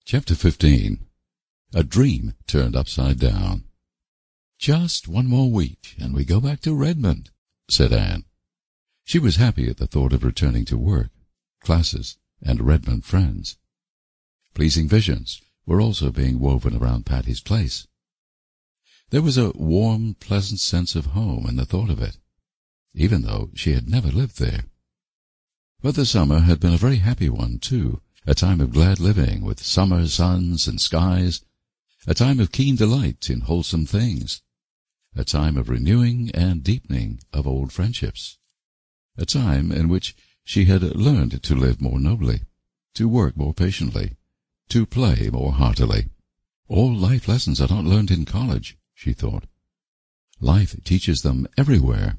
Chapter 15. A Dream Turned Upside Down. "Just one more week, and we go back to Redmond," said Anne. She was happy at the thought of returning to work, classes, and Redmond friends. Pleasing visions were also being woven around Patty's Place. There was a warm, pleasant sense of home in the thought of it, even though she had never lived there. But the summer had been a very happy one, too, a time of glad living with summer suns and skies, a time of keen delight in wholesome things, a time of renewing and deepening of old friendships, a time in which she had learned to live more nobly, to work more patiently, to play more heartily. All life lessons are not learned in college, she thought. Life teaches them everywhere.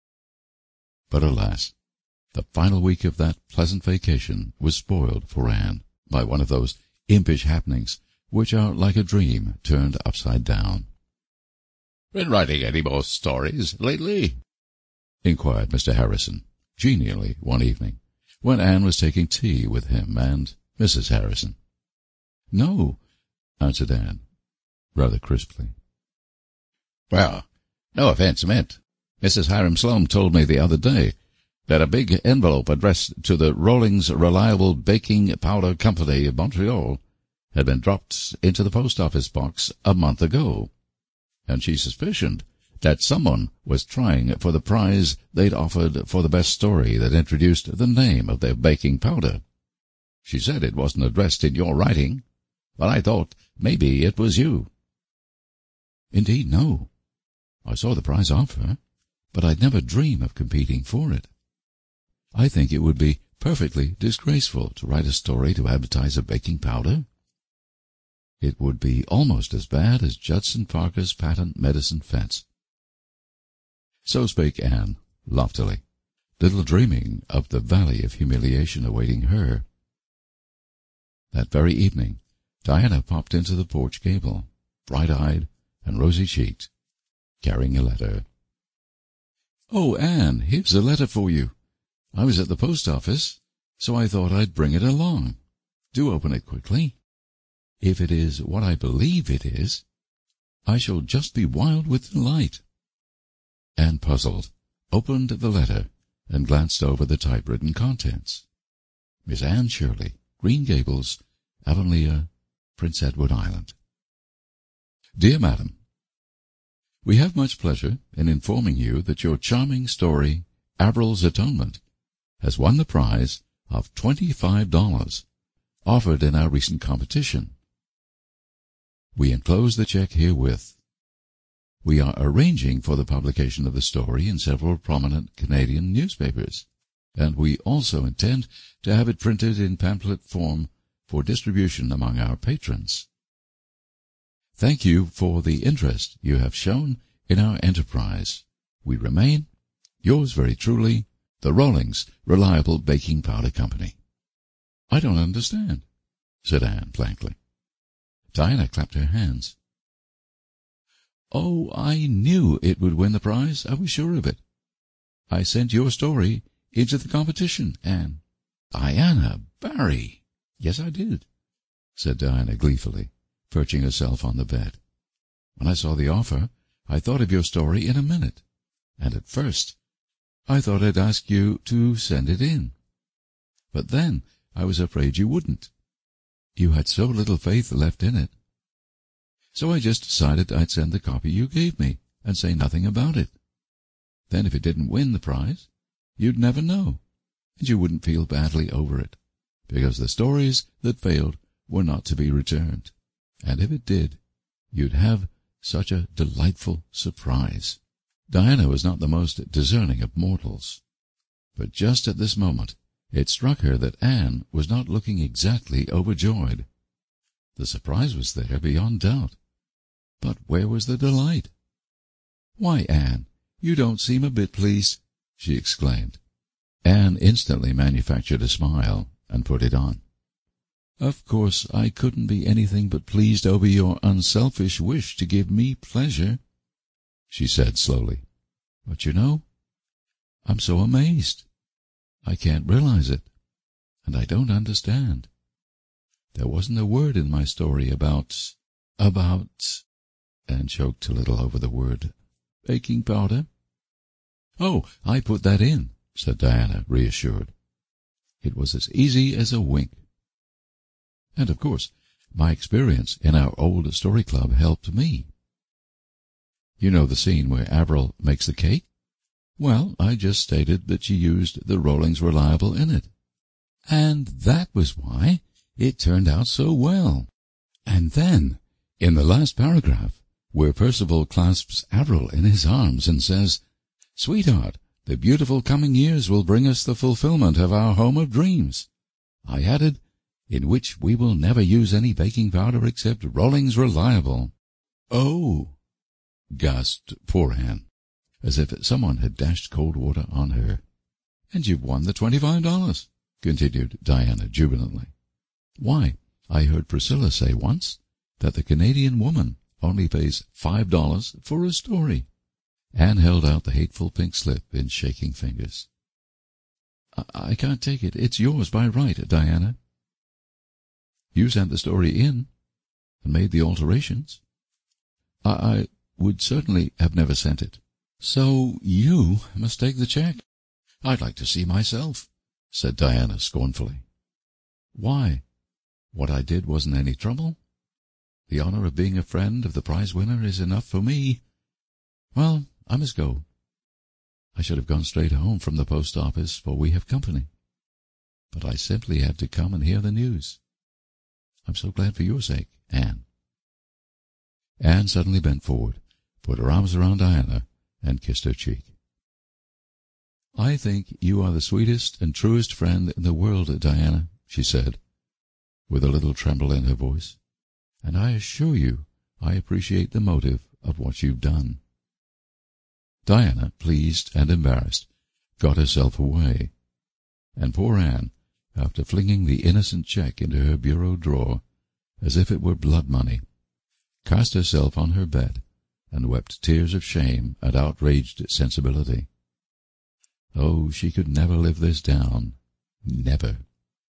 But alas, the final week of that pleasant vacation was spoiled for Anne by one of those impish happenings which are like a dream turned upside down. "Been writing any more stories lately?" inquired Mr. Harrison, genially, one evening, when Anne was taking tea with him and Mrs. Harrison. "No," answered Anne, rather crisply. "Well, no offense meant. Mrs. Hiram Sloane told me the other day that a big envelope addressed to the Rawlings Reliable Baking Powder Company of Montreal had been dropped into the post-office box a month ago, and she suspicioned that someone was trying for the prize they'd offered for the best story that introduced the name of their baking powder. She said it wasn't addressed in your writing, but I thought maybe it was you." "Indeed, no. I saw the prize offer, but I'd never dream of competing for it. I think it would be perfectly disgraceful to write a story to advertise a baking powder. It would be almost as bad as Judson Parker's patent medicine fence." So spake Anne, loftily, little dreaming of the valley of humiliation awaiting her. That very evening, Diana popped into the porch gable, bright-eyed and rosy-cheeked, carrying a letter. "Oh, Anne, here's a letter for you. I was at the post-office, so I thought I'd bring it along. Do open it quickly. If it is what I believe it is, I shall just be wild with delight." Anne, puzzled, opened the letter and glanced over the typewritten contents. Miss Anne Shirley, Green Gables, Avonlea, Prince Edward Island. "Dear Madam, we have much pleasure in informing you that your charming story, Averil's Atonement, has won the prize of $25 offered in our recent competition. We enclose the check herewith. We are arranging for the publication of the story in several prominent Canadian newspapers, and we also intend to have it printed in pamphlet form for distribution among our patrons. Thank you for the interest you have shown in our enterprise. We remain, yours very truly, the Rawlings Reliable Baking Powder Company." "I don't understand," said Anne blankly. Diana clapped her hands. "Oh, I knew it would win the prize. I was sure of it. I sent your story into the competition, Anne." "Diana Barry!" "Yes, I did," said Diana gleefully, perching herself on the bed. "When I saw the offer, I thought of your story in a minute, and at first I thought I'd ask you to send it in. But then I was afraid you wouldn't. You had so little faith left in it. So I just decided I'd send the copy you gave me and say nothing about it. Then if it didn't win the prize, you'd never know, and you wouldn't feel badly over it, because the stories that failed were not to be returned. And if it did, you'd have such a delightful surprise." Diana was not the most discerning of mortals, but just at this moment it struck her that Anne was not looking exactly overjoyed. The surprise was there beyond doubt, but where was the delight? "Why, Anne, you don't seem a bit pleased," she exclaimed. Anne instantly manufactured a smile and put it on. "Of course I couldn't be anything but pleased over your unselfish wish to give me pleasure," she said slowly. "But you know, I'm so amazed. I can't realize it, and I don't understand. There wasn't a word in my story about, and choked a little over the word, baking powder. Oh, I put that in, said Diana, reassured. It was as easy as a wink. And, of course, my experience in our old story club helped me. You know the scene where Avril makes the cake? Well, I just stated that she used the Rollings Reliable in it. And that was why it turned out so well. And then, in the last paragraph, where Percival clasps Avril in his arms and says, "Sweetheart, the beautiful coming years will bring us the fulfillment of our home of dreams," I added, "in which we will never use any baking powder except Rollings Reliable." "Oh," gasped poor Anne, as if someone had dashed cold water on her. "And you've won the $25, continued Diana jubilantly. "Why, I heard Priscilla say once that the Canadian woman only pays $5 for a story." Anne held out the hateful pink slip in shaking fingers. I can't take it. It's yours by right, Diana." "You sent the story in and made the alterations." I would certainly have never sent it." "So you must take the check." "I'd like to see myself," said Diana scornfully. "Why? What I did wasn't any trouble. The honor of being a friend of the prize winner is enough for me. Well, I must go. I should have gone straight home from the post office, for we have company. But I simply had to come and hear the news. I'm so glad for your sake, Anne." Anne suddenly bent forward, put her arms around Diana, and kissed her cheek. "I think you are the sweetest and truest friend in the world, Diana," she said, with a little tremble in her voice, "and I assure you I appreciate the motive of what you've done." Diana, pleased and embarrassed, got herself away, and poor Anne, after flinging the innocent check into her bureau drawer, as if it were blood money, cast herself on her bed and wept tears of shame and outraged sensibility. Oh, she could never live this down. Never.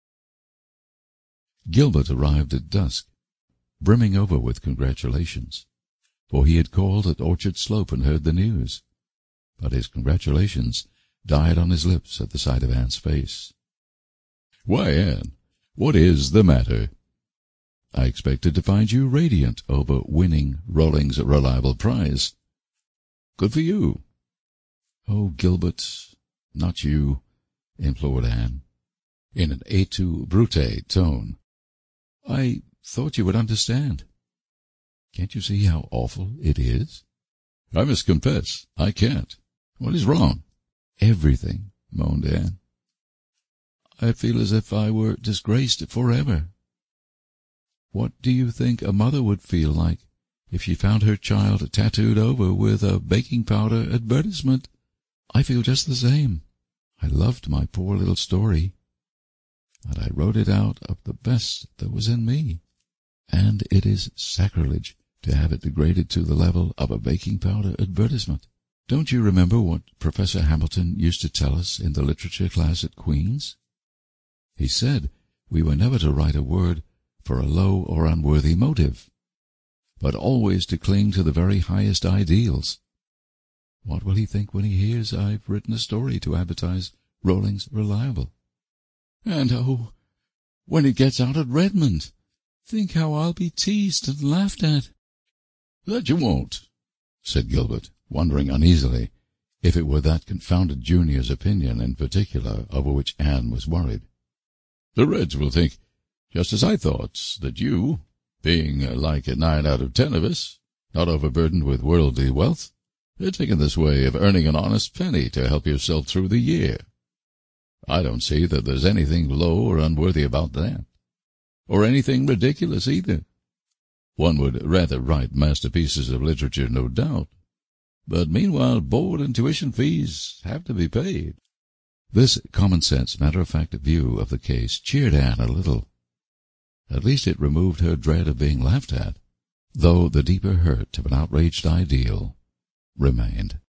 Gilbert arrived at dusk, brimming over with congratulations, for he had called at Orchard Slope and heard the news. But his congratulations died on his lips at the sight of Anne's face. "Why, Anne, what is the matter?" "I expected to find you radiant over winning Rollings Reliable prize." "Good for you." "Oh, Gilbert, not you," implored Anne, in an et tu, Brute tone. "I thought you would understand. Can't you see how awful it is?" "I must confess, I can't. What is wrong?" "Everything," moaned Anne. "I feel as if I were disgraced forever. What do you think a mother would feel like if she found her child tattooed over with a baking powder advertisement? I feel just the same. I loved my poor little story, and I wrote it out of the best that was in me, and it is sacrilege to have it degraded to the level of a baking powder advertisement. Don't you remember what Professor Hamilton used to tell us in the literature class at Queen's? He said we were never to write a word for a low or unworthy motive, but always to cling to the very highest ideals. What will he think when he hears I've written a story to advertise Rollings Reliable? And, oh, when it gets out at Redmond, think how I'll be teased and laughed at." "That you won't," said Gilbert, wondering uneasily if it were that confounded junior's opinion in particular over which Anne was worried. "The Reds will think, just as I thought, that you, being like 9 out of 10 of us, not overburdened with worldly wealth, had taken this way of earning an honest penny to help yourself through the year. I don't see that there's anything low or unworthy about that, or anything ridiculous either. One would rather write masterpieces of literature, no doubt, but meanwhile board and tuition fees have to be paid." This common-sense, matter-of-fact view of the case cheered Anne a little. At least it removed her dread of being laughed at, though the deeper hurt of an outraged ideal remained.